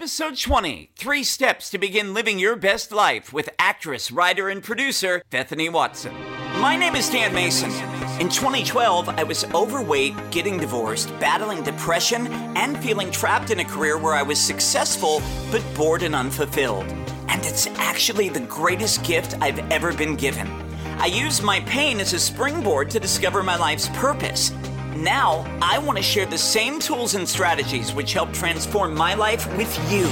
Episode 20, 3 Steps to Begin Living Your Best Life with actress, writer, and producer Bethany Watson. My name is Dan Mason. In 2012, I was overweight, getting divorced, battling depression, and feeling trapped in a career where I was successful but bored and unfulfilled. And it's actually the greatest gift I've ever been given. I used my pain as a springboard to discover my life's purpose. Now, I want to share the same tools and strategies which help transform my life with you,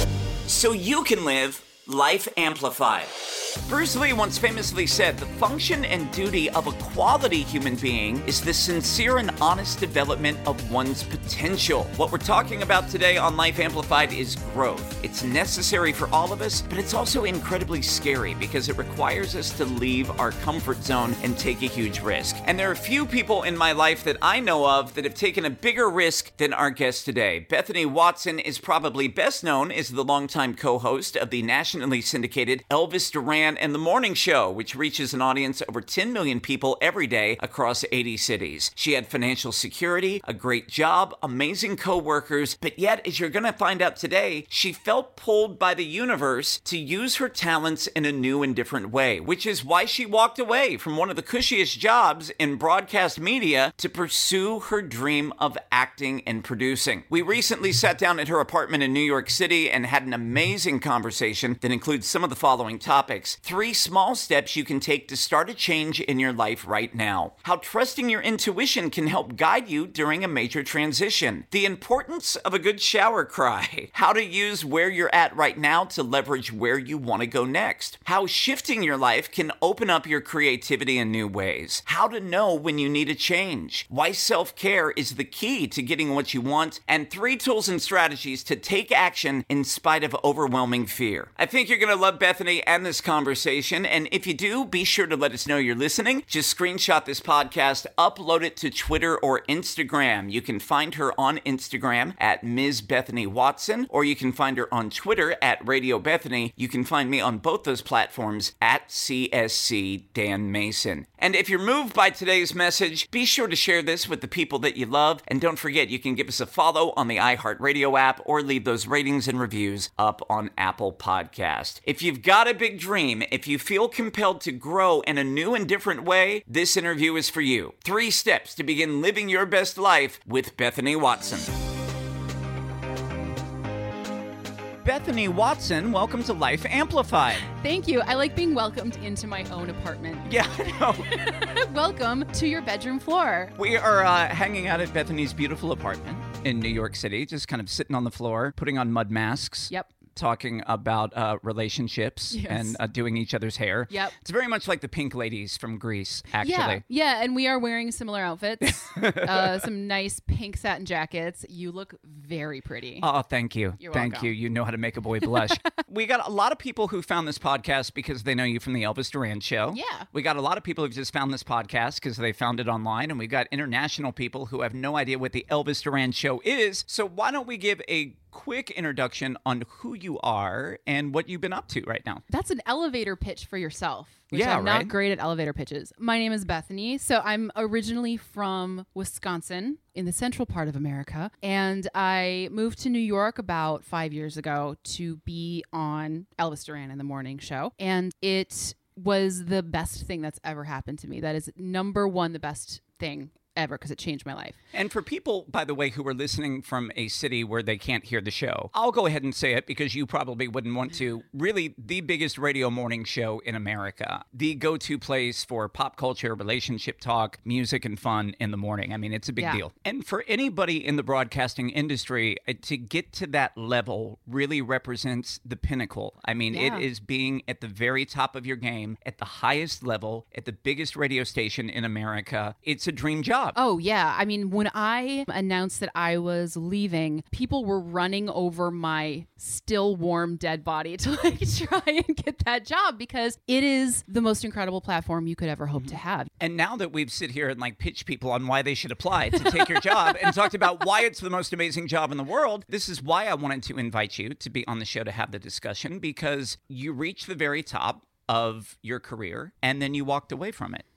so you can live Life Amplified. Bruce Lee once famously said, the function and duty of a quality human being is the sincere and honest development of one's potential. What we're talking about today on Life Amplified is growth. It's necessary for all of us, but it's also incredibly scary because it requires us to leave our comfort zone and take a huge risk. And there are few people in my life that I know of that have taken a bigger risk than our guest today. Bethany Watson is probably best known as the longtime co-host of the nationally syndicated Elvis Duran and The Morning Show, which reaches an audience of over 10 million people every day across 80 cities. She had financial security, a great job, amazing co-workers, but yet, as you're going to find out today, she felt pulled by the universe to use her talents in a new and different way, which is why she walked away from one of the cushiest jobs in broadcast media to pursue her dream of acting and producing. We recently sat down at her apartment in New York City and had an amazing conversation that includes some of the following topics. 3 small steps you can take to start a change in your life right now. How trusting your intuition can help guide you during a major transition. The importance of a good shower cry. How to use where you're at right now to leverage where you want to go next. How shifting your life can open up your creativity in new ways. How to know when you need a change. Why self-care is the key to getting what you want. And 3 tools and strategies to take action in spite of overwhelming fear. I think you're going to love Bethany and this conversation, and if you do, be sure to let us know you're listening. Just screenshot this podcast, upload it to Twitter or Instagram. You can find her on Instagram at Ms. Bethany Watson, or you can find her on Twitter at Radio Bethany. You can find me on both those platforms at CSC Dan Mason. And if you're moved by today's message, be sure to share this with the people that you love, and don't forget you can give us a follow on the iHeartRadio app or leave those ratings and reviews up on Apple Podcast. If you've got a big dream, if you feel compelled to grow in a new and different way, this interview is for you. 3 steps to begin living your best life with Bethany Watson. Bethany Watson, welcome to Life Amplified. Thank you. I like being welcomed into my own apartment. Yeah, I know. Welcome to your bedroom floor. We are hanging out at Bethany's beautiful apartment in New York City, just kind of sitting on the floor, putting on mud masks. Yep. Talking about relationships and doing each other's hair. Yep. It's very much like the Pink Ladies from Greece, actually. Yeah, and we are wearing similar outfits. Some nice pink satin jackets. You look very pretty. Oh, thank you. You're thank welcome. you. You know how to make a boy blush. We got a lot of people who found this podcast because they know you from the Elvis Duran Show. Yeah. We got a lot of people who just found this podcast because they found it online, and we've got international people who have no idea what the Elvis Duran Show is. So why don't we give a quick introduction on who you are and what you've been up to right now. That's an elevator pitch for yourself. Which Yeah, I'm right? not great at elevator pitches. My name is Bethany. So I'm originally from Wisconsin in the central part of America. And I moved to New York about 5 years ago to be on Elvis Duran in the Morning Show. And it was the best thing that's ever happened to me. That is number one, the best thing ever, because it changed my life. And for people, by the way, who are listening from a city where they can't hear the show, I'll go ahead and say it because you probably wouldn't want to. Really, the biggest radio morning show in America. The go-to place for pop culture, relationship talk, music, and fun in the morning. I mean, it's a big deal. And for anybody in the broadcasting industry, to get to that level really represents the pinnacle. I mean, it is being at the very top of your game, at the highest level, at the biggest radio station in America. It's a dream job. Oh, yeah. I mean, when I announced that I was leaving, people were running over my still warm dead body to try and get that job because it is the most incredible platform you could ever hope to have. And now that we've sit here and pitch people on why they should apply to take your job and talked about why it's the most amazing job in the world, this is why I wanted to invite you to be on the show to have the discussion, because you reached the very top of your career and then you walked away from it.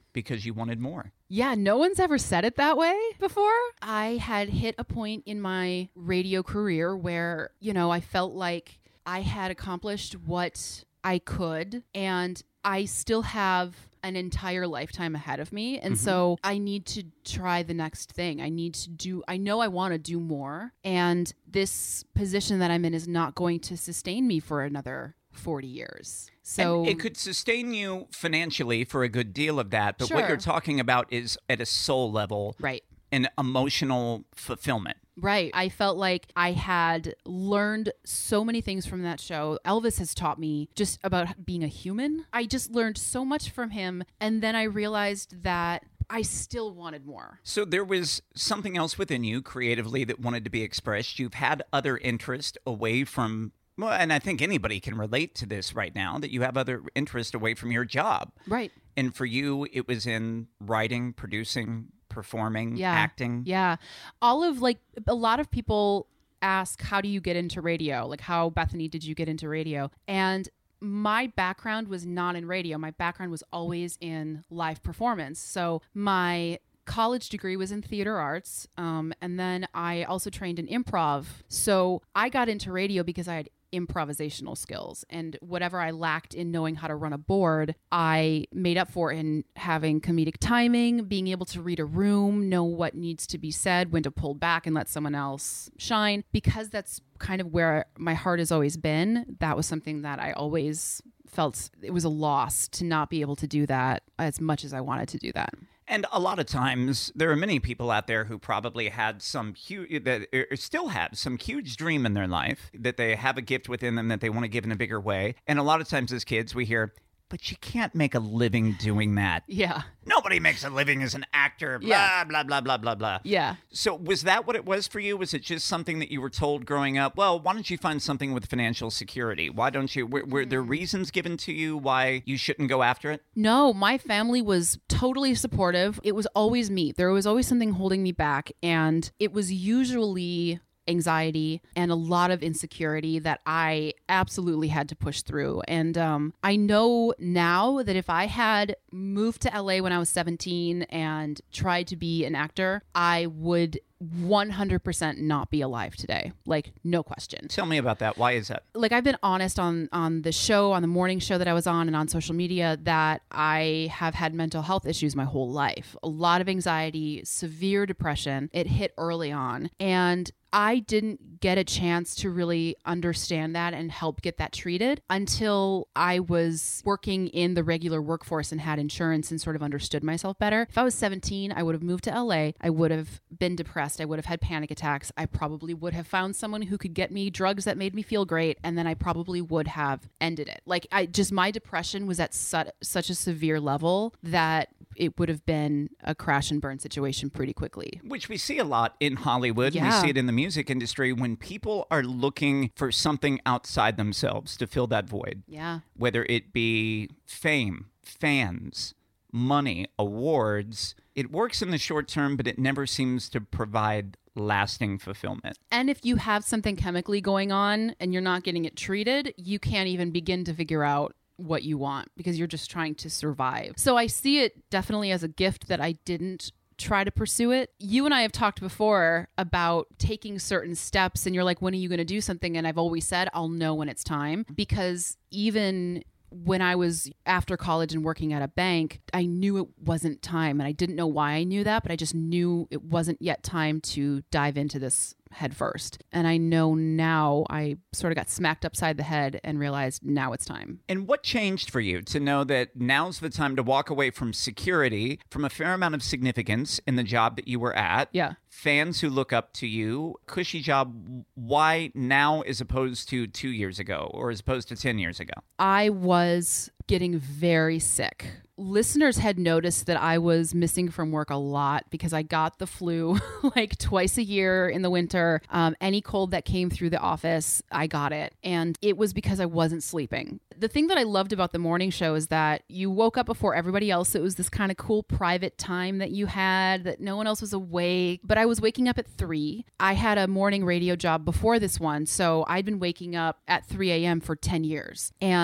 because you wanted more. Yeah, no one's ever said it that way before. I had hit a point in my radio career where, I felt like I had accomplished what I could, and I still have an entire lifetime ahead of me. And so I need to try the next thing. I know I want to do more. And this position that I'm in is not going to sustain me for another 40 years. So and it could sustain you financially for a good deal of that. But what you're talking about is at a soul level, right? An emotional fulfillment. Right. I felt like I had learned so many things from that show. Elvis has taught me just about being a human. I just learned so much from him. And then I realized that I still wanted more. So there was something else within you creatively that wanted to be expressed. You've had other interest away from, well, and I think anybody can relate to this right now, that you have other interest away from your job. Right. And for you, it was in writing, producing, performing, acting. Yeah. A lot of people ask, how do you get into radio? Like, how, Bethany, did you get into radio? And my background was not in radio. My background was always in live performance. So my college degree was in theater arts. And then I also trained in improv. So I got into radio because I had improvisational skills, and whatever I lacked in knowing how to run a board, I made up for in having comedic timing, being able to read a room, know what needs to be said, when to pull back and let someone else shine. Because that's kind of where my heart has always been. That was something that I always felt it was a loss to not be able to do that as much as I wanted to do that. And a lot of times, there are many people out there who probably had some huge, that still have some huge dream in their life, that they have a gift within them that they want to give in a bigger way. And a lot of times as kids, we hear, but you can't make a living doing that. Yeah. Nobody makes a living as an actor, blah, blah, blah, blah, blah, blah. Yeah. So was that what it was for you? Was it just something that you were told growing up? Well, why don't you find something with financial security? Why don't you? Were there reasons given to you why you shouldn't go after it? No, my family was totally supportive. It was always me. There was always something holding me back. And it was usually anxiety and a lot of insecurity that I absolutely had to push through. And I know now that if I had moved to LA when I was 17 and tried to be an actor, I would 100% not be alive today. Like, no question. Tell me about that. Why is that? Like, I've been honest on the show, on the morning show that I was on, and on social media, that I have had mental health issues my whole life. A lot of anxiety, severe depression. It hit early on. And I didn't get a chance to really understand that and help get that treated until I was working in the regular workforce and had insurance and sort of understood myself better. If I was 17, I would have moved to LA. I would have been depressed. I would have had panic attacks. I probably would have found someone who could get me drugs that made me feel great. And then I probably would have ended it. Like, my depression was at such a severe level that it would have been a crash and burn situation pretty quickly. Which we see a lot in Hollywood. Yeah. We see it in the music industry when people are looking for something outside themselves to fill that void. Yeah. Whether it be fame, fans, money, awards. It works in the short term, but it never seems to provide lasting fulfillment. And if you have something chemically going on and you're not getting it treated, you can't even begin to figure out what you want because you're just trying to survive. So I see it definitely as a gift that I didn't try to pursue it. You and I have talked before about taking certain steps, and you're like, when are you going to do something? And I've always said, I'll know when it's time, because even when I was after college and working at a bank, I knew it wasn't time, and I didn't know why I knew that, but I just knew it wasn't yet time to dive into this head first. And I know now I sort of got smacked upside the head and realized now it's time. And what changed for you to know that now's the time to walk away from security, from a fair amount of significance in the job that you were at? Yeah. Fans who look up to you, cushy job. Why now as opposed to 2 years ago or as opposed to 10 years ago? I was getting very sick. Listeners had noticed that I was missing from work a lot because I got the flu like twice a year in the winter. Any cold that came through the office, I got it. And it was because I wasn't sleeping. The thing that I loved about the morning show is that you woke up before everybody else. It was this kind of cool private time that you had, that no one else was awake. But I was waking up at 3. I had a morning radio job before this one. So I'd been waking up at 3 a.m. for 10 years. And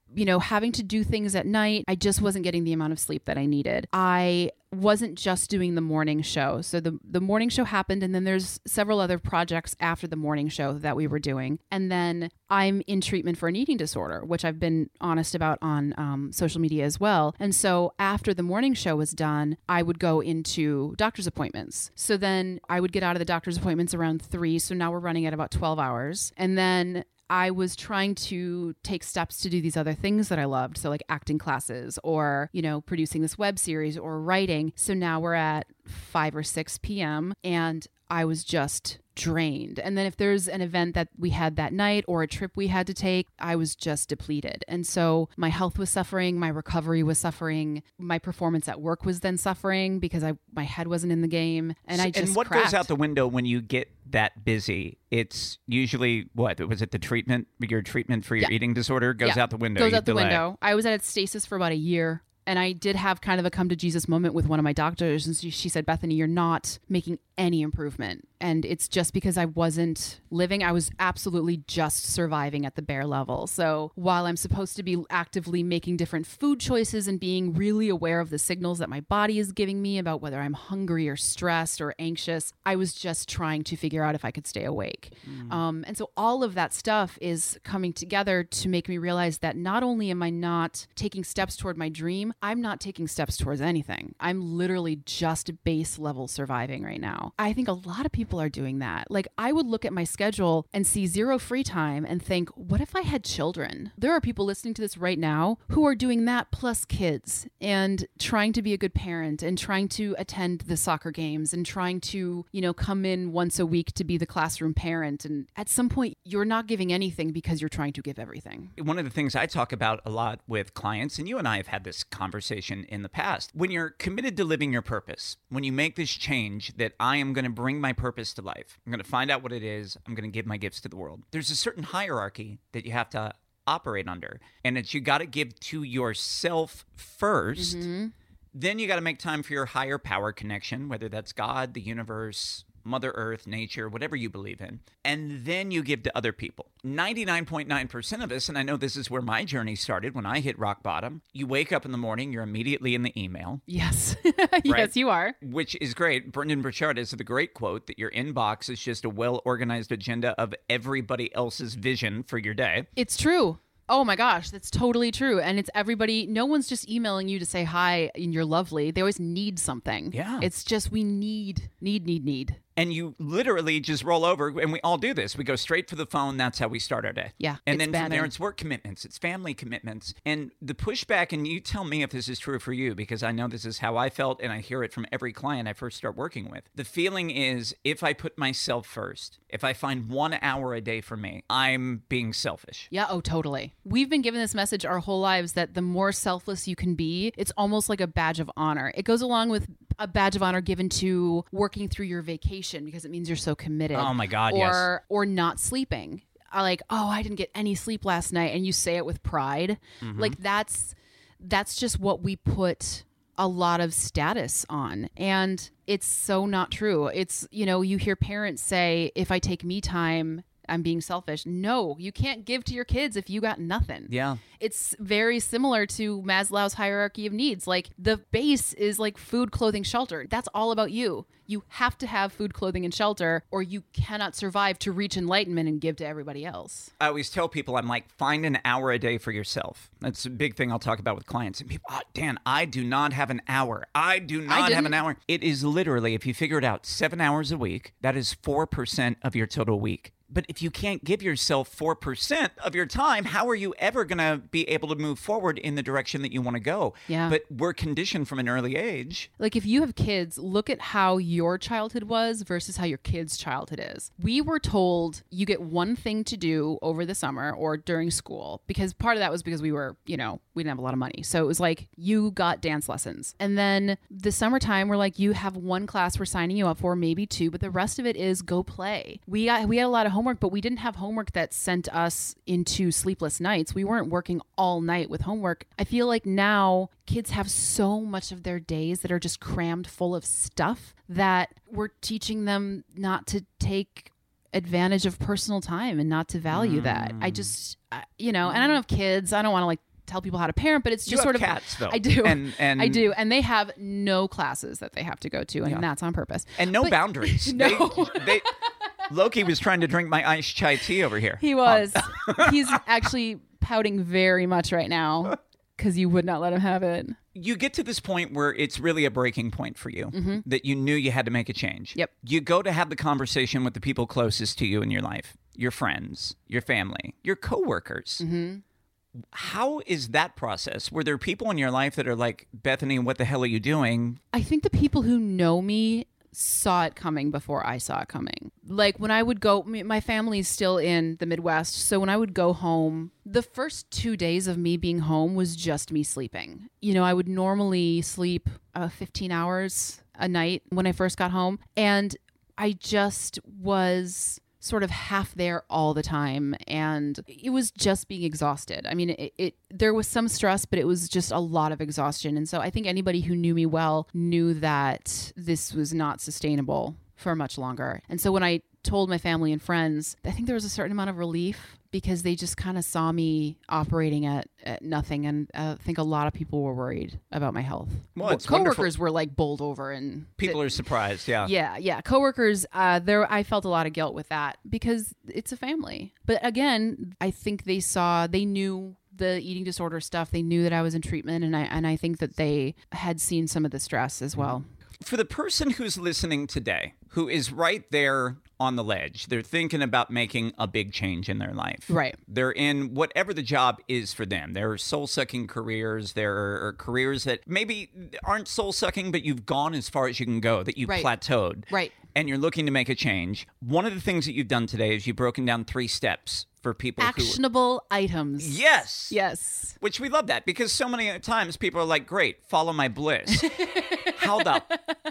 having to do things at night. I just wasn't getting the amount of sleep that I needed. I wasn't just doing the morning show. So the morning show happened, and then there's several other projects after the morning show that we were doing. And then I'm in treatment for an eating disorder, which I've been honest about on social media as well. And so after the morning show was done, I would go into doctor's appointments. So then I would get out of the doctor's appointments around 3. So now we're running at about 12 hours. And then I was trying to take steps to do these other things that I loved. So like acting classes or, producing this web series or writing. So now we're at 5 or 6 p.m. and I was just drained. And then if there's an event that we had that night or a trip we had to take, I was just depleted. And so my health was suffering, my recovery was suffering, my performance at work was then suffering because my head wasn't in the game, and I just And what cracked. goes out the window when you get that busy? It's usually what? Was it the treatment? Your treatment for your eating disorder goes out the window. Goes out the window. I was at stasis for about a year. And I did have kind of a come to Jesus moment with one of my doctors. And she said, Bethany, you're not making any improvement. And it's just because I wasn't living. I was absolutely just surviving at the bare level. So while I'm supposed to be actively making different food choices and being really aware of the signals that my body is giving me about whether I'm hungry or stressed or anxious, I was just trying to figure out if I could stay awake. And so all of that stuff is coming together to make me realize that not only am I not taking steps toward my dream, I'm not taking steps towards anything. I'm literally just base level surviving right now. I think a lot of people are doing that. Like, I would look at my schedule and see 0 free time and think, what if I had children? There are people listening to this right now who are doing that plus kids and trying to be a good parent and trying to attend the soccer games and trying to, come in once a week to be the classroom parent. And at some point, you're not giving anything because you're trying to give everything. One of the things I talk about a lot with clients, and you and I have had this conversation in the past, when you're committed to living your purpose, when you make this change that I am going to bring my purpose to life, I'm going to find out what it is, I'm going to give my gifts to the world. There's a certain hierarchy that you have to operate under, and it's you got to give to yourself first. Then you got to make time for your higher power connection, whether that's God, the universe, Mother Earth, nature, whatever you believe in. And then you give to other people. 99.9% of us, and I know this is where my journey started when I hit rock bottom, you wake up in the morning, you're immediately in the email. Yes. Right? Yes, you are. Which is great. Brendan Burchard has the great quote that your inbox is just a well-organized agenda of everybody else's vision for your day. It's true. Oh my gosh, that's totally true. And it's everybody, no one's just emailing you to say hi and you're lovely. They always need something. Yeah. It's just we need. And you literally just roll over, and we all do this. We go straight for the phone. That's how we start our day. Yeah. And then from there, it's work commitments. It's family commitments. And the pushback, and you tell me if this is true for you, because I know this is how I felt, and I hear it from every client I first start working with. The feeling is, if I put myself first, if I find 1 hour a day for me, I'm being selfish. Yeah, oh, totally. We've been given this message our whole lives that the more selfless you can be, it's almost like a badge of honor. It goes along with a badge of honor given to working through your vacation because it means you're so committed. Oh my God, yes. Or not sleeping. Like, oh, I didn't get any sleep last night, and you say it with pride. Like that's just what we put a lot of status on. And it's so not true. It's, you hear parents say, if I take me time, I'm being selfish. No, you can't give to your kids if you got nothing. Yeah. It's very similar to Maslow's hierarchy of needs. Like, the base is like food, clothing, shelter. That's all about you. You have to have food, clothing, and shelter, or you cannot survive to reach enlightenment and give to everybody else. I always tell people, I'm like, find an hour a day for yourself. That's a big thing I'll talk about with clients. And people, Dan, I do not have an hour. I do not have an hour. It is literally, if you figure it out, 7 hours a week. That is 4% of your total week. But if you can't give yourself 4% of your time, how are you ever going to be able to move forward in the direction that you want to go? Yeah. But we're conditioned from an early age. Like, if you have kids, look at how your childhood was versus how your kid's childhood is. We were told you get one thing to do over the summer or during school, because part of that was because we were, we didn't have a lot of money. So it was like, you got dance lessons. And then the summertime, we're like, you have one class we're signing you up for, maybe 2, but the rest of it is go play. We had a lot of homework, but we didn't have homework that sent us into sleepless nights. We weren't working all night with homework. I feel like now kids have so much of their days that are just crammed full of stuff that we're teaching them not to take advantage of personal time and not to value that. I just, and I don't have kids. I don't want to tell people how to parent, but it's just You have sort of cats, though. I do. And I do. And they have no classes that they have to go to, and that's on purpose. And no boundaries. No. Loki was trying to drink my iced chai tea over here. He was. He's actually pouting very much right now because you would not let him have it. You get to this point where it's really a breaking point for you, that you knew you had to make a change. Yep. You go to have the conversation with the people closest to you in your life, your friends, your family, your coworkers. How is that process? Were there people in your life that are like, Bethany, what the hell are you doing? I think the people who know me saw it coming before I saw it coming. Like when I would go, my family's still in the Midwest. So when I would go home, the first 2 days of me being home was just me sleeping. You know, I would normally sleep 15 hours a night when I first got home. And I just was sort of half there all the time, and it was just being exhausted. I mean, there was some stress, but it was just a lot of exhaustion. And so I think anybody who knew me well knew that this was not sustainable for much longer. And so when I told my family and friends, I think there was a certain amount of relief because they just kind of saw me operating at nothing. And I think a lot of people were worried about my health. Well, it's coworkers wonderful. were like bowled over, and People are surprised, yeah. Yeah. Coworkers, I felt a lot of guilt with that because it's a family. But again, I think they knew the eating disorder stuff. They knew that I was in treatment, and I think that they had seen some of the stress as well. For the person who's listening today, who is right there on the ledge, they're thinking about making a big change in their life. Right. They're in whatever the job is for them. There are soul-sucking careers. There are careers that maybe aren't soul-sucking, but you've gone as far as you can go, that you've plateaued. Right. And you're looking to make a change. One of the things that you've done today is you've broken down 3 steps for people Actionable items. Yes. Which we love that because so many times people are like, great, follow my bliss. How the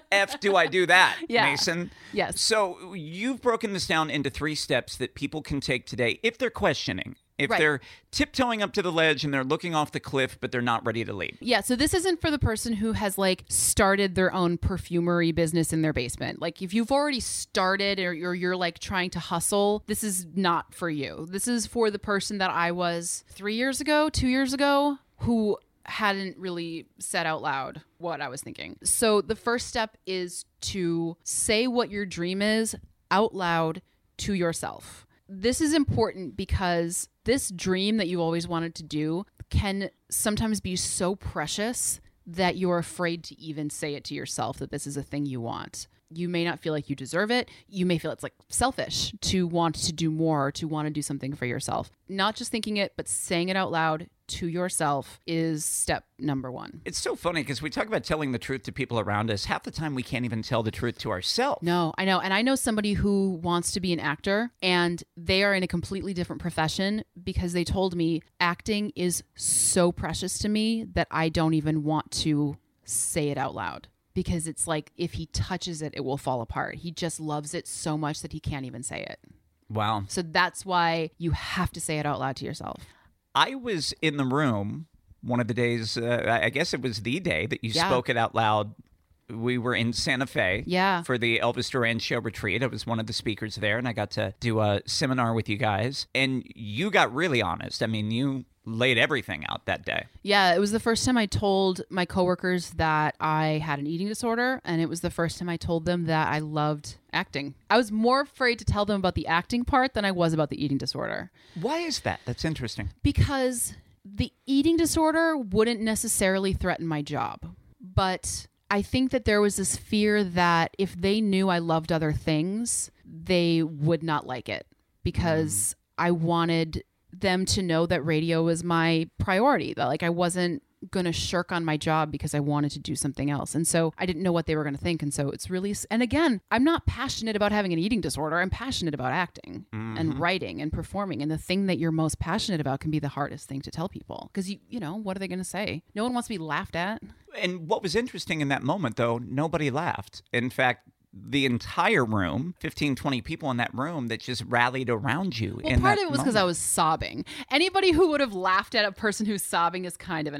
F do I do that, Mason? Yes. So you've broken this down into 3 steps that people can take today if they're questioning. If they're tiptoeing up to the ledge and they're looking off the cliff, but they're not ready to leap. Yeah, so this isn't for the person who has like started their own perfumery business in their basement. Like if you've already started or you're like trying to hustle, this is not for you. This is for the person that I was 3 years ago, 2 years ago, who hadn't really said out loud what I was thinking. So the first step is to say what your dream is out loud to yourself. This is important because this dream that you always wanted to do can sometimes be so precious that you're afraid to even say it to yourself that this is a thing you want. You may not feel like you deserve it. You may feel it's like selfish to want to do more, to want to do something for yourself. Not just thinking it, but saying it out loud to yourself is step number 1. It's so funny because we talk about telling the truth to people around us. Half the time we can't even tell the truth to ourselves. No, I know. And I know somebody who wants to be an actor and they are in a completely different profession because they told me acting is so precious to me that I don't even want to say it out loud. Because it's like if he touches it, it will fall apart. He just loves it so much that he can't even say it. Wow. So that's why you have to say it out loud to yourself. I was in the room one of the days, I guess it was the day that you spoke it out loud. We were in Santa Fe for the Elvis Duran Show retreat. I was one of the speakers there, and I got to do a seminar with you guys. And you got really honest. I mean, you laid everything out that day. Yeah, it was the first time I told my coworkers that I had an eating disorder, and it was the first time I told them that I loved acting. I was more afraid to tell them about the acting part than I was about the eating disorder. Why is that? That's interesting. Because the eating disorder wouldn't necessarily threaten my job, but I think that there was this fear that if they knew I loved other things, they would not like it because I wanted them to know that radio was my priority, that like I wasn't going to shirk on my job because I wanted to do something else. And so I didn't know what they were going to think. And so it's really, and again, I'm not passionate about having an eating disorder. I'm passionate about acting and writing and performing. And the thing that you're most passionate about can be the hardest thing to tell people because you know, what are they going to say? No one wants to be laughed at. And what was interesting in that moment though, nobody laughed. In fact, the entire room, 15, 20 people in that room that just rallied around you. Well, part of it was because I was sobbing. Anybody who would have laughed at a person who's sobbing is kind of an ass.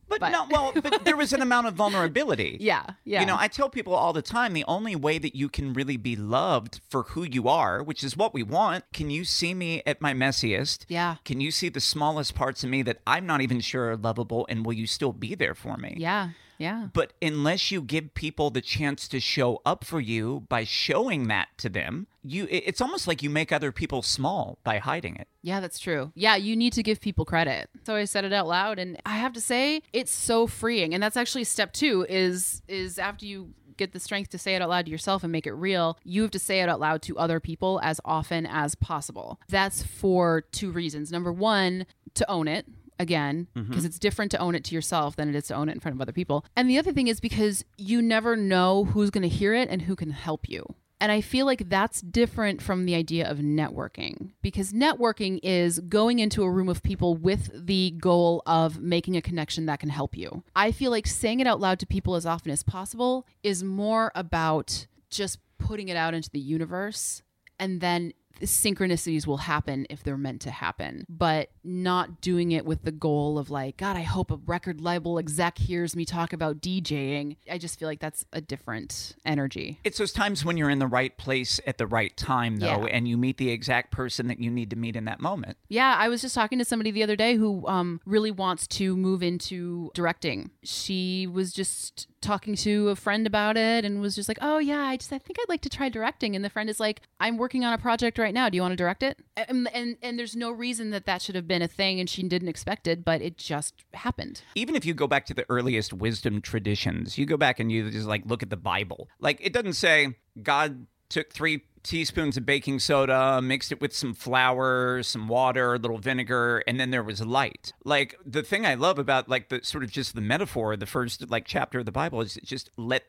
But no, well, but there was an amount of vulnerability. Yeah. You know, I tell people all the time, the only way that you can really be loved for who you are, which is what we want, can you see me at my messiest? Yeah. Can you see the smallest parts of me that I'm not even sure are lovable, and will you still be there for me? Yeah. Yeah. But unless you give people the chance to show up for you by showing that to them, it's almost like you make other people small by hiding it. Yeah, that's true. Yeah, you need to give people credit. So I said it out loud, and I have to say it's so freeing. And that's actually step 2 is after you get the strength to say it out loud to yourself and make it real, you have to say it out loud to other people as often as possible. That's for 2 reasons. Number 1, to own it. Again, because it's different to own it to yourself than it is to own it in front of other people. And the other thing is because you never know who's going to hear it and who can help you. And I feel like that's different from the idea of networking, because networking is going into a room of people with the goal of making a connection that can help you. I feel like saying it out loud to people as often as possible is more about just putting it out into the universe, and then synchronicities will happen if they're meant to happen, but not doing it with the goal of like, God, I hope a record label exec hears me talk about DJing. I just feel like that's a different energy. It's those times when you're in the right place at the right time, though, and you meet the exact person that you need to meet in that moment. Yeah, I was just talking to somebody the other day who really wants to move into directing. She was just talking to a friend about it and was just like, oh yeah, I think I'd like to try directing. And the friend is like, I'm working on a project right now. Do you want to direct it? And there's no reason that should have been a thing, and she didn't expect it, but it just happened. Even if you go back to the earliest wisdom traditions, you go back and you just like look at the Bible. Like, it doesn't say God took 3 teaspoons of baking soda, mixed it with some flour, some water, a little vinegar, and then there was light. Like, the thing I love about like the sort of just the metaphor, the first like chapter of the Bible is just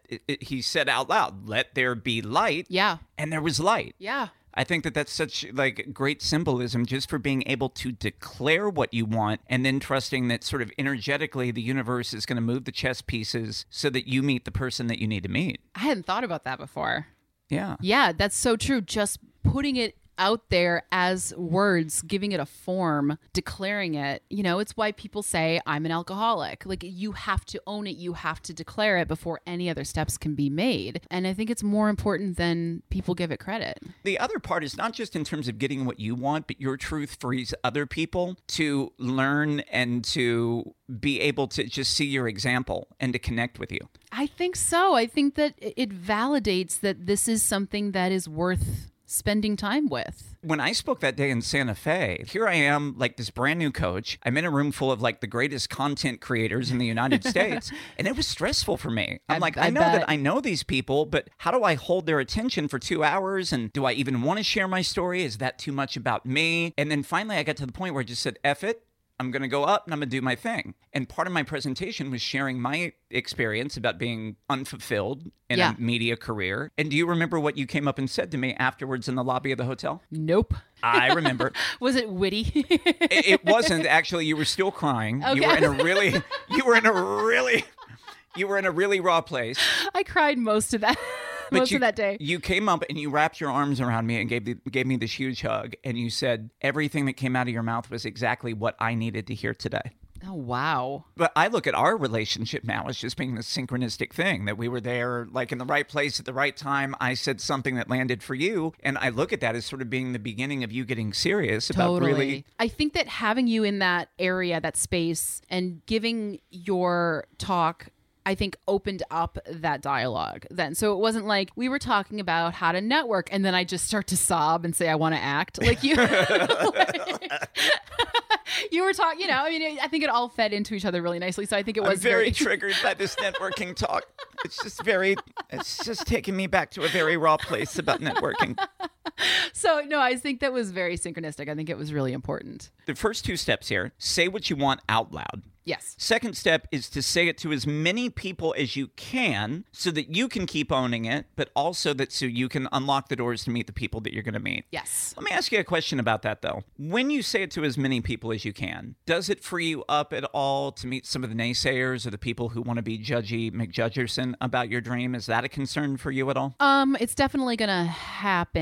he said out loud, let there be light. Yeah. And there was light. Yeah. I think that's such like great symbolism just for being able to declare what you want and then trusting that sort of energetically the universe is going to move the chess pieces so that you meet the person that you need to meet. I hadn't thought about that before. Yeah. Yeah, that's so true. Just putting it out there as words, giving it a form, declaring it. You know, it's why people say I'm an alcoholic. Like, you have to own it. You have to declare it before any other steps can be made. And I think it's more important than people give it credit. The other part is not just in terms of getting what you want, but your truth frees other people to learn and to be able to just see your example and to connect with you. I think so. I think that it validates that this is something that is worth spending time with. When I spoke that day in Santa Fe, here I am, like this brand new coach. I'm in a room full of like the greatest content creators in the United States. And it was stressful for me. I know that I know these people, but how do I hold their attention for 2 hours? And do I even want to share my story? Is that too much about me? And then finally I got to the point where I just said, F it. I'm going to go up and I'm going to do my thing. And part of my presentation was sharing my experience about being unfulfilled in a media career. And do you remember what you came up and said to me afterwards in the lobby of the hotel? Nope. I remember. Was it witty? It wasn't. Actually, you were still crying. Okay. You were in a really raw place. I cried most of that. Most of that day. You came up and you wrapped your arms around me and gave me this huge hug. And you said, everything that came out of your mouth was exactly what I needed to hear today. Oh, wow. But I look at our relationship now as just being this synchronistic thing, that we were there like in the right place at the right time. I said something that landed for you. And I look at that as sort of being the beginning of you getting serious about really. I think that having you in that area, that space, and giving your talk, I think, opened up that dialogue then. So it wasn't like we were talking about how to network and then I just start to sob and say, I want to act. Like you, you were talking, I mean, I think it all fed into each other really nicely. So I think it was I'm very triggered by this networking talk. It's just taking me back to a very raw place about networking. So, no, I think that was very synchronistic. I think it was really important. The first 2 steps here, say what you want out loud. Yes. Second step is to say it to as many people as you can so that you can keep owning it, but also so you can unlock the doors to meet the people that you're going to meet. Yes. Let me ask you a question about that, though. When you say it to as many people as you can, does it free you up at all to meet some of the naysayers or the people who want to be judgy McJudgerson about your dream? Is that a concern for you at all? It's definitely going to happen,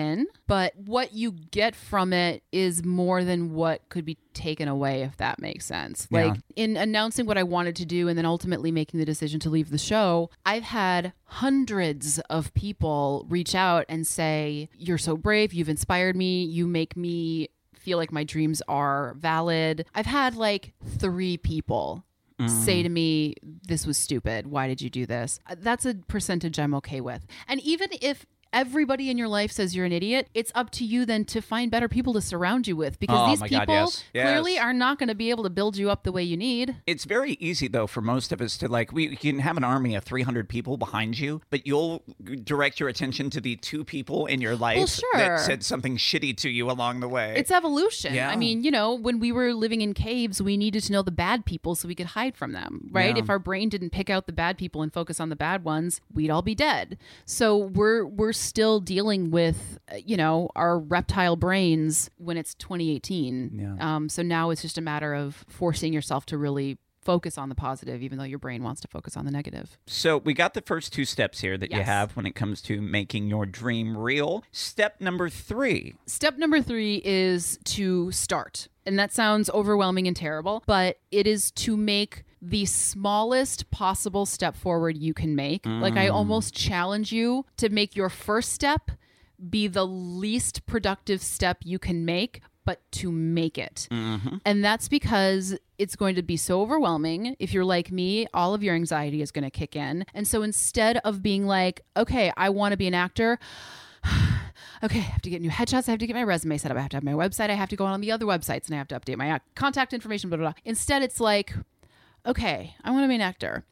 but what you get from it is more than what could be taken away, if that makes sense. Yeah. Like in announcing what I wanted to do and then ultimately making the decision to leave the show, I've had hundreds of people reach out and say, "You're so brave, you've inspired me, you make me feel like my dreams are valid." I've had like 3 people say to me, "This was stupid. Why did you do this?" That's a percentage I'm okay with. And even if everybody in your life says you're an idiot, it's up to you then to find better people to surround you with, because these people clearly are not going to be able to build you up the way you need. It's very easy, though, for most of us to we can have an army of 300 people behind you, but you'll direct your attention to the 2 people in your life that said something shitty to you along the way. It's evolution. Yeah. I mean, when we were living in caves, we needed to know the bad people so we could hide from them, right? Yeah. If our brain didn't pick out the bad people and focus on the bad ones, we'd all be dead. So we're still dealing with, our reptile brains when it's 2018. Yeah. So now it's just a matter of forcing yourself to really focus on the positive, even though your brain wants to focus on the negative. So we got the first 2 steps here that you Yes. have when it comes to making your dream real. Step number 3. Step number 3 is to start. And that sounds overwhelming and terrible, but it is to make the smallest possible step forward you can make. Like I almost challenge you to make your first step be the least productive step you can make, but to make it. And that's because it's going to be so overwhelming. If you're like me, all of your anxiety is going to kick in. And so instead of being like, okay, I want to be an actor, okay, I have to get new headshots. I have to get my resume set up. I have to have my website. I have to go on the other websites and I have to update my contact information, blah, blah, blah. Instead, it's like, okay, I want to be an actor.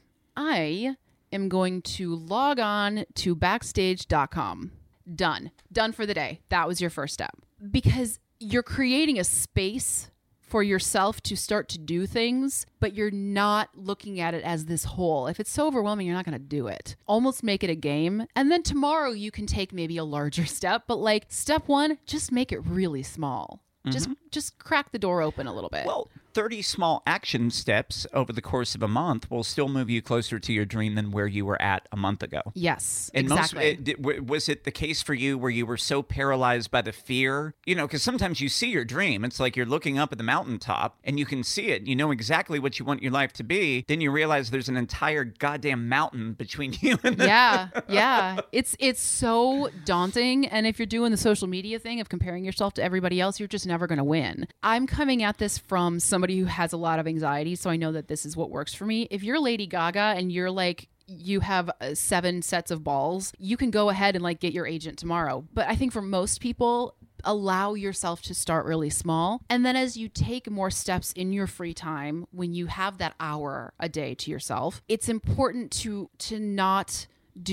I am going to log on to backstage.com. Done for the day. That was your first step. Because you're creating a space for yourself to start to do things, but you're not looking at it as this whole. If it's so overwhelming, you're not going to do it. Almost make it a game. And then tomorrow you can take maybe a larger step, but like step 1, just make it really small. Just crack the door open a little bit. Well, 30 small action steps over the course of a month will still move you closer to your dream than where you were at a month ago. Yes, And exactly. Was it the case for you where you were so paralyzed by the fear? Because sometimes you see your dream. It's like you're looking up at the mountaintop and you can see it. You know exactly what you want your life to be. Then you realize there's an entire goddamn mountain between you and the... Yeah. It's so daunting. And if you're doing the social media thing of comparing yourself to everybody else, you're just never going to win. I'm coming at this from somebody who has a lot of anxiety, so I know that this is what works for me. If you're Lady Gaga and you're like, you have 7 sets of balls, you can go ahead and like get your agent tomorrow. But I think for most people, allow yourself to start really small. And then as you take more steps in your free time, when you have that hour a day to yourself, it's important to not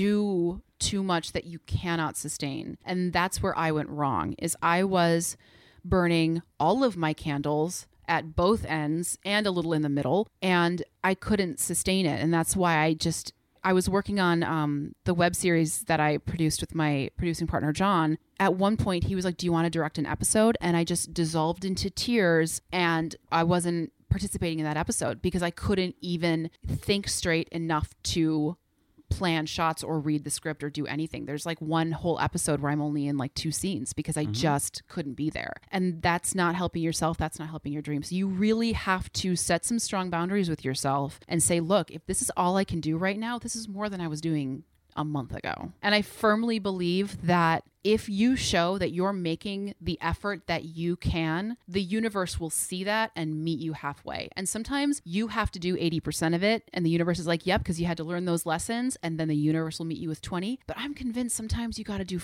do too much that you cannot sustain. And that's where I went wrong, is I was burning all of my candles at both ends and a little in the middle, and I couldn't sustain it. And that's why I was working on the web series that I produced with my producing partner, John. At one point, he was like, "Do you want to direct an episode?" And I just dissolved into tears, and I wasn't participating in that episode because I couldn't even think straight enough to plan shots or read the script or do anything. There's like one whole episode where I'm only in like 2 scenes because I just couldn't be there. And that's not helping yourself. That's not helping your dreams. You really have to set some strong boundaries with yourself and say, look, if this is all I can do right now, this is more than I was doing a month ago. And I firmly believe that if you show that you're making the effort that you can, the universe will see that and meet you halfway. And sometimes you have to do 80% of it. And the universe is like, yep, because you had to learn those lessons. And then the universe will meet you with 20. But I'm convinced sometimes you got to do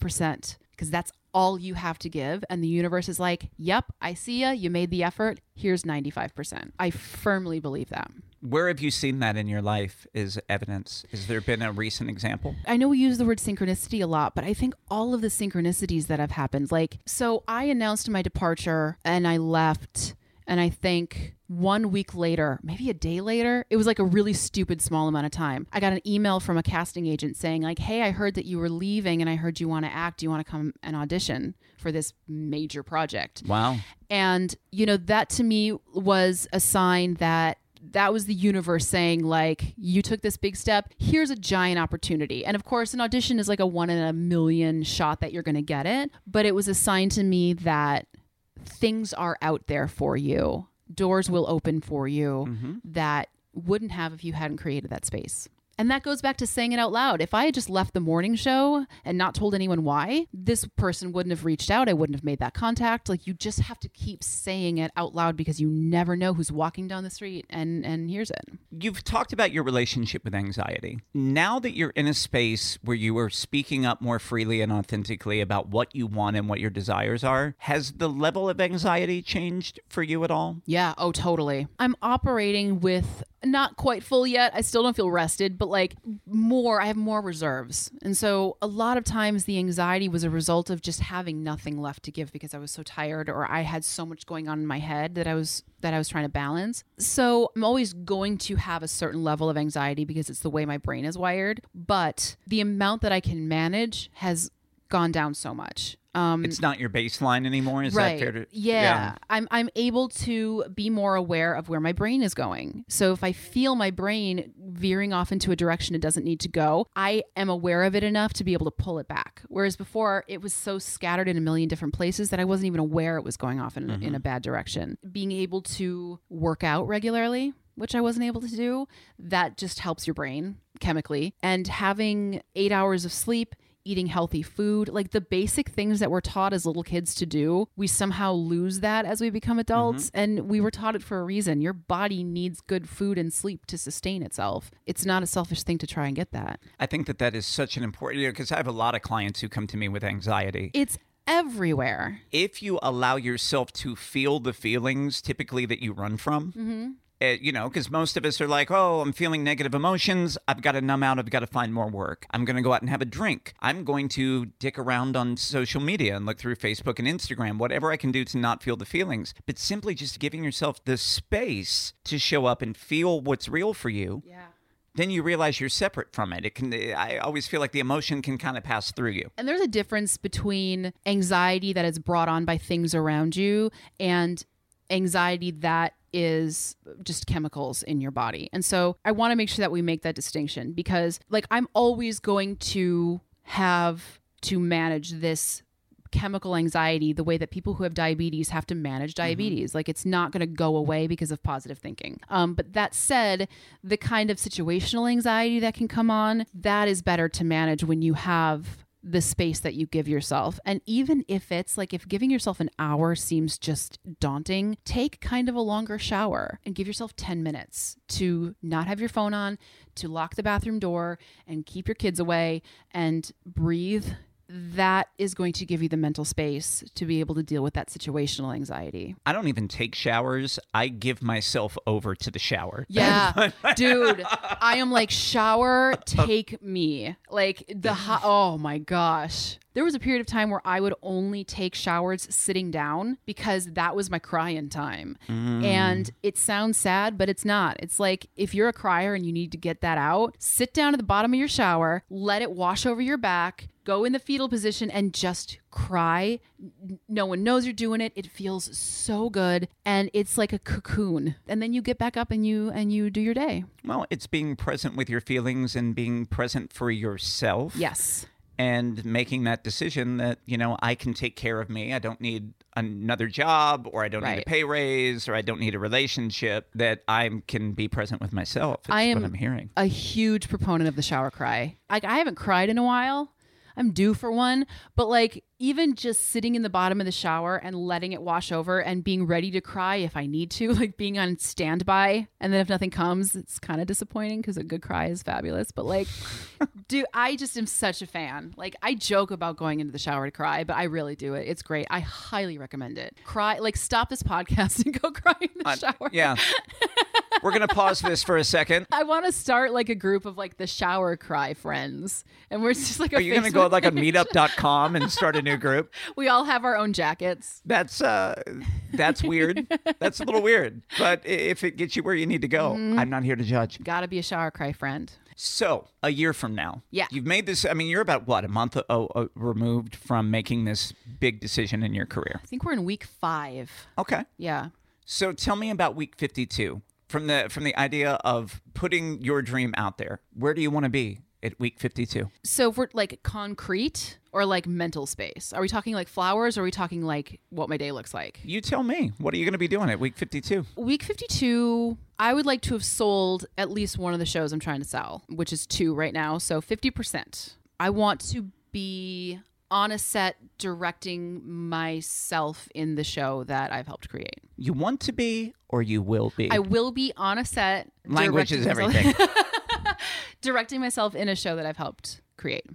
5% because that's all you have to give. And the universe is like, yep, I see ya. You made the effort. Here's 95%. I firmly believe that. Where have you seen that in your life as evidence? Has there been a recent example? I know we use the word synchronicity a lot, but I think all of the synchronicities that have happened, so I announced my departure and I left, and I think 1 week later, maybe a day later, it was like a really stupid small amount of time, I got an email from a casting agent saying like, "Hey, I heard that you were leaving and I heard you want to act. Do you want to come and audition for this major project?" Wow. And, that to me was a sign that that was the universe saying, like, you took this big step. Here's a giant opportunity. And of course, an audition is like a 1 in a million shot that you're going to get it. But it was a sign to me that things are out there for you. Doors will open for you that wouldn't have if you hadn't created that space. And that goes back to saying it out loud. If I had just left the morning show and not told anyone why, this person wouldn't have reached out. I wouldn't have made that contact. Like, you just have to keep saying it out loud because you never know who's walking down the street and hears it. You've talked about your relationship with anxiety. Now that you're in a space where you are speaking up more freely and authentically about what you want and what your desires are, has the level of anxiety changed for you at all? Yeah. Oh, totally. I'm operating with not quite full yet. I still don't feel rested, but like I have more reserves. And so a lot of times the anxiety was a result of just having nothing left to give because I was so tired, or I had so much going on in my head that I was trying to balance. So I'm always going to have a certain level of anxiety because it's the way my brain is wired. But the amount that I can manage has gone down so much. It's not your baseline anymore. Is right. that fair to? Yeah. I'm able to be more aware of where my brain is going. So if I feel my brain veering off into a direction it doesn't need to go, I am aware of it enough to be able to pull it back. Whereas before, it was so scattered in a million different places that I wasn't even aware it was going off in a bad direction. Being able to work out regularly, which I wasn't able to do, that just helps your brain chemically. And having 8 hours of sleep, eating healthy food, like the basic things that we're taught as little kids to do, we somehow lose that as we become adults. And we were taught it for a reason. Your body needs good food and sleep to sustain itself. It's not a selfish thing to try and get that. I think that is such an important, because I have a lot of clients who come to me with anxiety. It's everywhere. If you allow yourself to feel the feelings typically that you run from, because most of us are like, oh, I'm feeling negative emotions. I've got to numb out. I've got to find more work. I'm going to go out and have a drink. I'm going to dick around on social media and look through Facebook and Instagram, whatever I can do to not feel the feelings. But simply just giving yourself the space to show up and feel what's real for you. Yeah. Then you realize you're separate from it. I always feel like the emotion can kind of pass through you. And there's a difference between anxiety that is brought on by things around you and anxiety that is just chemicals in your body. And so I want to make sure that we make that distinction because, like, I'm always going to have to manage this chemical anxiety the way that people who have diabetes have to manage diabetes. Like, it's not going to go away because of positive thinking. But that said, the kind of situational anxiety that can come on, that is better to manage when you have the space that you give yourself. And even if it's like, if giving yourself an hour seems just daunting, take kind of a longer shower and give yourself 10 minutes to not have your phone on, to lock the bathroom door and keep your kids away and breathe. That is going to give you the mental space to be able to deal with that situational anxiety. I don't even take showers. I give myself over to the shower. Yeah, dude, I am like, shower, take me. Like oh my gosh. There was a period of time where I would only take showers sitting down because that was my crying time. And it sounds sad, but it's not. It's like, if you're a crier and you need to get that out, sit down at the bottom of your shower, let it wash over your back, go in the fetal position and just cry. No one knows you're doing it. It feels so good. And it's like a cocoon. And then you get back up and you do your day. Well, it's being present with your feelings and being present for yourself. Yes. And making that decision that, I can take care of me. I don't need another job, or I don't need a pay raise, or I don't need a relationship, that I can be present with myself. It's what I'm hearing. A huge proponent of the shower cry. Like, I haven't cried in a while. I'm due for one, but like, even just sitting in the bottom of the shower and letting it wash over and being ready to cry if I need to, like being on standby. And then if nothing comes, it's kind of disappointing because a good cry is fabulous. But like, dude, I just am such a fan. Like, I joke about going into the shower to cry, but I really do it. It's great. I highly recommend it. Cry, like, stop this podcast and go cry in the shower. Yeah. We're going to pause this for a second. I want to start like a group of like the shower cry friends. And we're just like Are you going to go like on meetup.com and start a new group? We all have our own jackets. That's weird. That's a little weird. But if it gets you where you need to go, I'm not here to judge. Gotta be a shower cry friend. So, a year from now, yeah, you've made this, you're about, what, a month removed from making this big decision in your career? I think we're in week 5. Okay. Yeah. So, tell me about week 52. from the idea of putting your dream out there. Where do you want to be at week 52? So if we're like concrete or like mental space, are we talking like flowers or are we talking like what my day looks like? You tell me. What are you going to be doing at week 52? Week 52, I would like to have sold at least one of the shows I'm trying to sell, which is 2 right now. So 50%. I want to be on a set directing myself in the show that I've helped create. You want to be or you will be? I will be on a set. Language is everything. Directing myself in a show that I've helped create.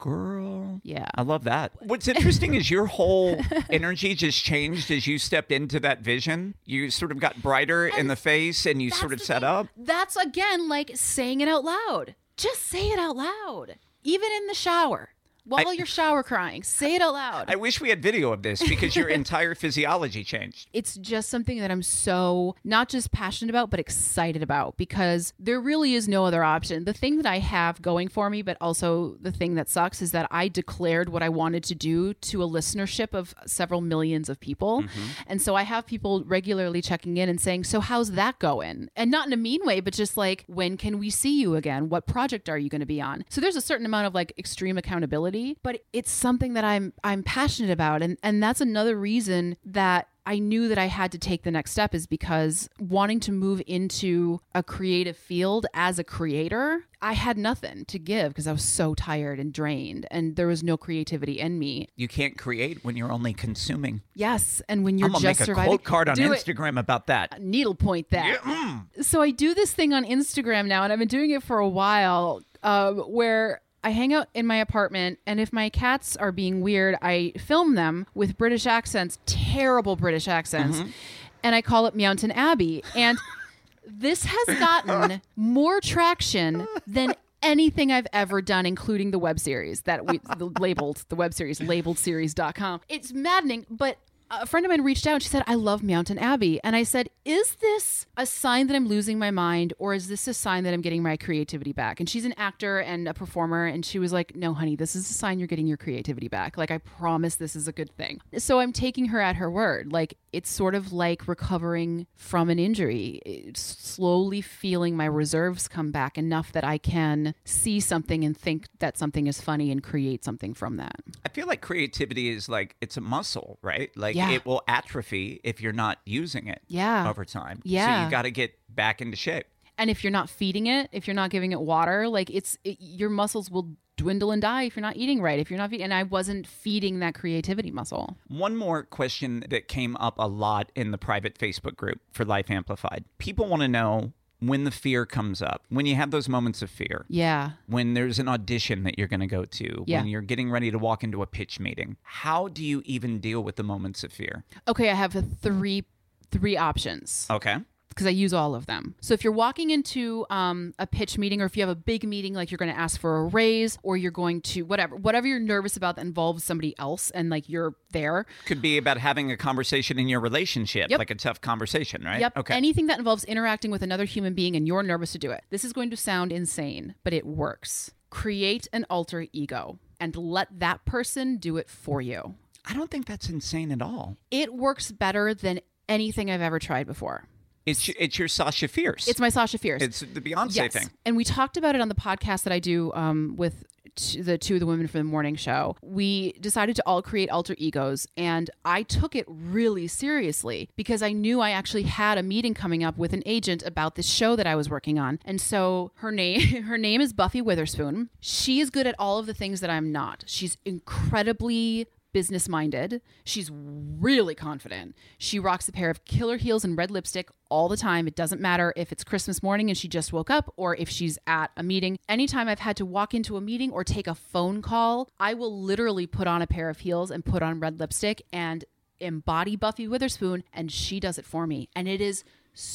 Girl. Yeah. I love that. What's interesting is your whole energy just changed as you stepped into that vision. You sort of got brighter in the face and you sort of set up. That's, again, like saying it out loud. Just say it out loud. Even in the shower. While you're shower crying, say it out loud. I wish we had video of this because your entire physiology changed. It's just something that I'm so not just passionate about, but excited about because there really is no other option. The thing that I have going for me, but also the thing that sucks is that I declared what I wanted to do to a listenership of several millions of people. Mm-hmm. And so I have people regularly checking in and saying, so how's that going? And not in a mean way, but just like, when can we see you again? What project are you going to be on? So there's a certain amount of like extreme accountability. But it's something that I'm passionate about. And that's another reason that I knew that I had to take the next step is because wanting to move into a creative field as a creator, I had nothing to give because I was so tired and drained and there was no creativity in me. You can't create when you're only consuming. Yes. And when you're I'm gonna just make surviving. a quote card on Instagram about that. Needlepoint that. Yeah. So I do this thing on Instagram now and I've been doing it for a while where I hang out in my apartment, and if my cats are being weird, I film them with British accents, terrible British accents, and I call it Meowton Abbey. And this has gotten more traction than anything I've ever done, including the web series that we labeled, the web series, labelledseries.com. It's maddening, but a friend of mine reached out and she said, I love Meowton Abbey. And I said, is this a sign that I'm losing my mind or is this a sign that I'm getting my creativity back? And she's an actor and a performer. And she was like, no, honey, this is a sign you're getting your creativity back. Like, I promise this is a good thing. So I'm taking her at her word. Like, it's sort of like recovering from an injury. It's slowly feeling my reserves come back enough that I can see something and think that something is funny and create something from that. I feel like creativity is like, it's a muscle, right? Like it will atrophy if you're not using it over time. Yeah. So you got to get back into shape. And if you're not feeding it, if you're not giving it water, like your muscles will dwindle and die if you're not eating right. If you're not feeding, and I wasn't feeding that creativity muscle. One more question that came up a lot in the private Facebook group for Life Amplified. People want to know when the fear comes up, when you have those moments of fear. Yeah. When there's an audition that you're going to go to, when you're getting ready to walk into a pitch meeting. How do you even deal with the moments of fear? Okay, I have three options. Okay. Because I use all of them. So if you're walking into a pitch meeting, or if you have a big meeting, like you're going to ask for a raise, or you're going to whatever you're nervous about that involves somebody else and like you're there. Could be about having a conversation in your relationship, like a tough conversation, right? Yep. Okay. Anything that involves interacting with another human being and you're nervous to do it. This is going to sound insane, but it works. Create an alter ego and let that person do it for you. I don't think that's insane at all. It works better than anything I've ever tried before. It's your Sasha Fierce. It's my Sasha Fierce. It's the Beyonce thing. And we talked about it on the podcast that I do with the two of the women from the morning show. We decided to all create alter egos, and I took it really seriously because I knew I actually had a meeting coming up with an agent about this show that I was working on. And so her name is Buffy Witherspoon. She is good at all of the things that I'm not. She's incredibly business-minded. She's really confident. She rocks a pair of killer heels and red lipstick all the time. It doesn't matter if it's Christmas morning and she just woke up or if she's at a meeting. Anytime I've had to walk into a meeting or take a phone call, I will literally put on a pair of heels and put on red lipstick and embody Buffy Witherspoon, and she does it for me. And it is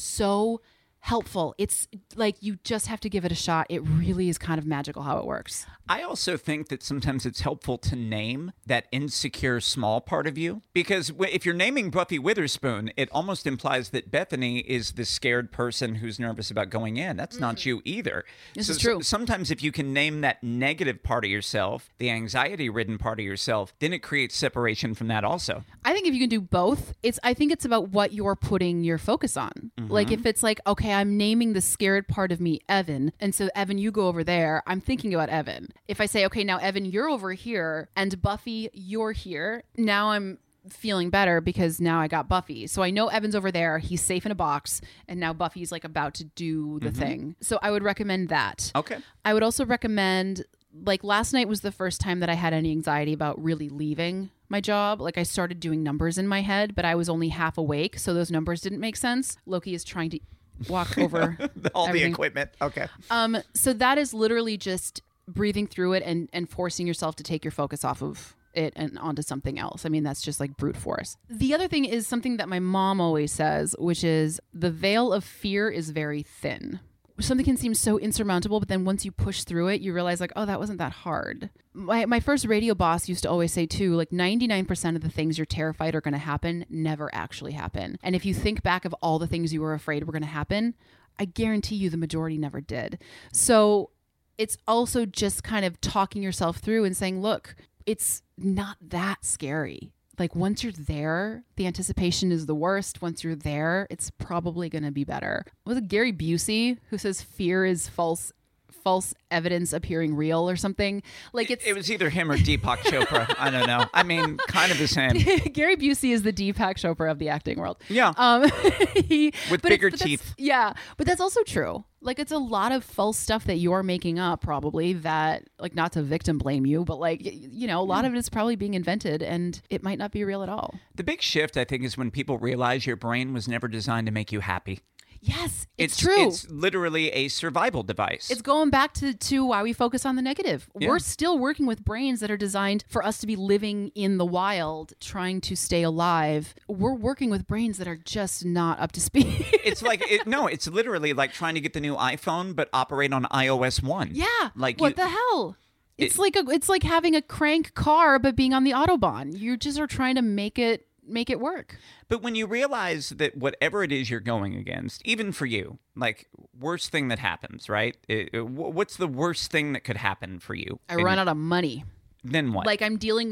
so helpful. It's like you just have to give it a shot. It really is kind of magical how it works. I also think that sometimes it's helpful to name that insecure small part of you, because if you're naming Buffy Witherspoon, it almost implies that Bethany is the scared person who's nervous about going in. That's not you either. This is true. Sometimes if you can name that negative part of yourself, the anxiety-ridden part of yourself, then it creates separation from that also. I think if you can do both, I think it's about what you're putting your focus on. Mm-hmm. Like if it's like, okay, I'm naming the scared part of me Evan. And so, Evan, you go over there. I'm thinking about Evan. If I say, okay, now Evan, you're over here, and Buffy, you're here. Now I'm feeling better because now I got Buffy. So I know Evan's over there. He's safe in a box. And now Buffy's like about to do the thing. So I would recommend that. Okay. I would also recommend, like, last night was the first time that I had any anxiety about really leaving my job. Like, I started doing numbers in my head, but I was only half awake. So those numbers didn't make sense. Loki is trying to walk over all everything. the equipment. Okay. So that is literally just breathing through it and forcing yourself to take your focus off of it and onto something else. I mean, that's just like brute force. The other thing is something that my mom always says, which is the veil of fear is very thin. Something can seem so insurmountable, but then once you push through it, you realize like, oh, that wasn't that hard. My first radio boss used to always say too, like 99% of the things you're terrified are going to happen never actually happen. And if you think back of all the things you were afraid were going to happen, I guarantee you the majority never did. So it's also just kind of talking yourself through and saying, look, it's not that scary. Like once you're there, the anticipation is the worst. Once you're there, it's probably going to be better. Was it Gary Busey who says fear is false evidence appearing real or something? Like it was either him or Deepak Chopra. I don't know. I mean, kind of the same. Gary Busey is the Deepak Chopra of the acting world. Yeah. With bigger teeth. Yeah. But that's also true. Like it's a lot of false stuff that you're making up probably that, like, not to victim blame you, but like, you know, a lot of it is probably being invented and it might not be real at all. The big shift, I think, is when people realize your brain was never designed to make you happy. Yes, it's true. It's literally a survival device. It's going back to why we focus on the negative. Yeah. We're still working with brains that are designed for us to be living in the wild, trying to stay alive. We're working with brains that are just not up to speed. It's like, it's literally like trying to get the new iPhone, but operate on iOS 1. Yeah. Like what the hell? It's like having a crank car, but being on the Autobahn. You just are trying to make it work. But when you realize that whatever it is you're going against, even for you, like worst thing that happens, right? What's the worst thing that could happen for you? I run out of money. Then what? Like I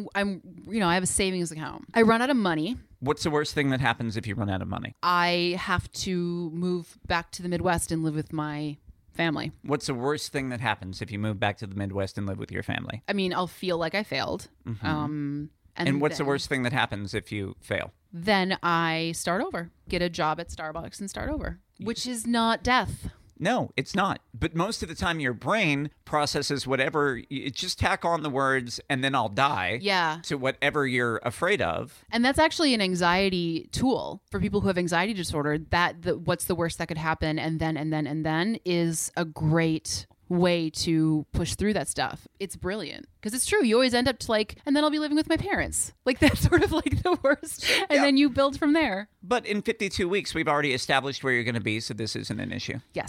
have a savings account. I run out of money. What's the worst thing that happens if you run out of money? I have to move back to the Midwest and live with my family. What's the worst thing that happens if you move back to the Midwest and live with your family? I mean, I'll feel like I failed. Mm-hmm. And what's the worst thing that happens if you fail? Then I start over. Get a job at Starbucks and start over, which is not death. No, it's not. But most of the time your brain processes whatever, it just tack on the words and then I'll die to whatever you're afraid of. And that's actually an anxiety tool for people who have anxiety disorder. What's the worst that could happen and then is a great way to push through that stuff. It's brilliant because it's true. You always end up to like, and then I'll be living with my parents. Like that's sort of like the worst. And then you build from there. But in 52 weeks, we've already established where you're going to be. So this isn't an issue. Yes.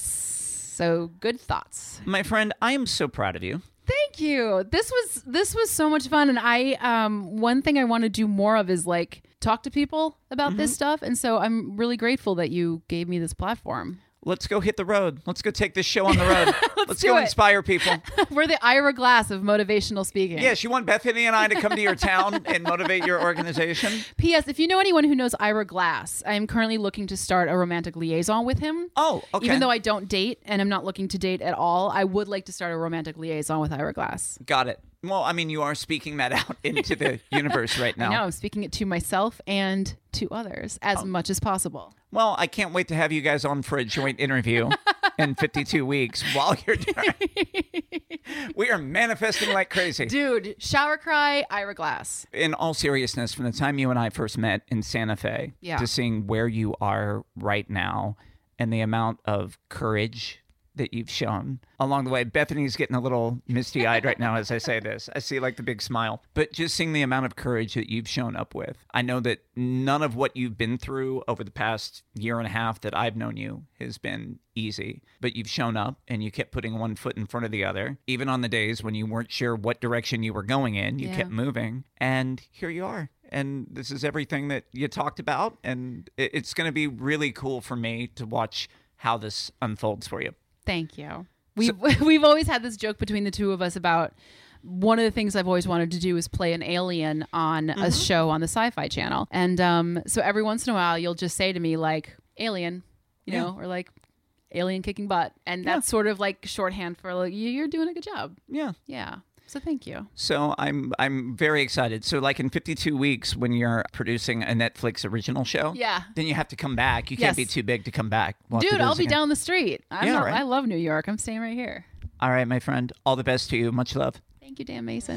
So good thoughts. My friend, I am so proud of you. Thank you. This was so much fun. And I, one thing I want to do more of is like talk to people about this stuff. And so I'm really grateful that you gave me this platform. Let's go hit the road. Let's go take this show on the road. Let's go inspire people. We're the Ira Glass of motivational speaking. Yes, you want Bethany and I to come to your town and motivate your organization? P.S. If you know anyone who knows Ira Glass, I'm currently looking to start a romantic liaison with him. Oh, okay. Even though I don't date and I'm not looking to date at all, I would like to start a romantic liaison with Ira Glass. Got it. Well, I mean, you are speaking that out into the universe right now. I know. I'm speaking it to myself and to others as much as possible. Well, I can't wait to have you guys on for a joint interview in 52 weeks while you're doing. We are manifesting like crazy. Dude, shower cry, Ira Glass. In all seriousness, from the time you and I first met in Santa Fe to seeing where you are right now and the amount of courage that you've shown along the way. Bethany's getting a little misty-eyed right now as I say this. I see like the big smile. But just seeing the amount of courage that you've shown up with. I know that none of what you've been through over the past year and a half that I've known you has been easy. But you've shown up and you kept putting one foot in front of the other. Even on the days when you weren't sure what direction you were going in, you kept moving. And here you are. And this is everything that you talked about. And it's going to be really cool for me to watch how this unfolds for you. Thank you. We've always had this joke between the two of us about one of the things I've always wanted to do is play an alien on a show on the Sci-Fi Channel. And so every once in a while, you'll just say to me like, alien, you know, or like, alien kicking butt. And that's sort of like shorthand for like, you're doing a good job. Yeah. Yeah. So thank you. So I'm very excited. So like in 52 weeks when you're producing a Netflix original show, then you have to come back. You can't be too big to come back. Dude, I'll be down the street. Right? I love New York. I'm staying right here. All right, my friend. All the best to you. Much love. Thank you, Dan Mason.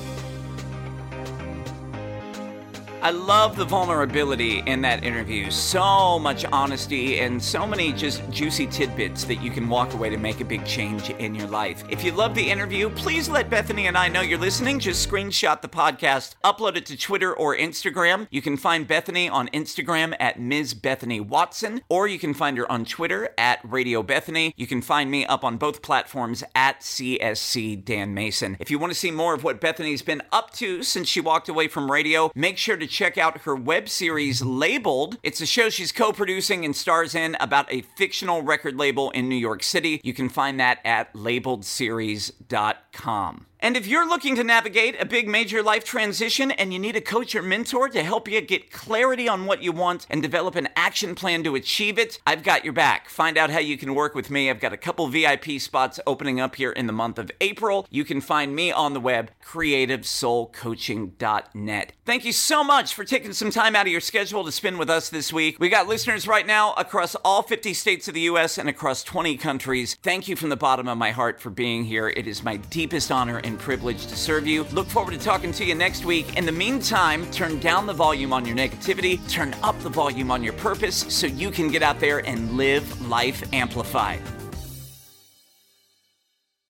I love the vulnerability in that interview. So much honesty and so many just juicy tidbits that you can walk away to make a big change in your life. If you love the interview, please let Bethany and I know you're listening. Just screenshot the podcast, upload it to Twitter or Instagram. You can find Bethany on Instagram at Ms. Bethany Watson, or you can find her on Twitter at Radio Bethany. You can find me up on both platforms at CSC Dan Mason. If you want to see more of what Bethany's been up to since she walked away from radio, make sure to check out her web series Labeled. It's a show she's co-producing and stars in about a fictional record label in New York City. You can find that at labelledseries.com. And if you're looking to navigate a big major life transition and you need a coach or mentor to help you get clarity on what you want and develop an action plan to achieve it, I've got your back. Find out how you can work with me. I've got a couple VIP spots opening up here in the month of April. You can find me on the web, creativesoulcoaching.net. Thank you so much for taking some time out of your schedule to spend with us this week. We got listeners right now across all 50 states of the U.S. and across 20 countries. Thank you from the bottom of my heart for being here. It is my deepest honor and privilege to serve you. Look forward to talking to you next week. In the meantime, turn down the volume on your negativity, turn up the volume on your purpose so you can get out there and live life amplified.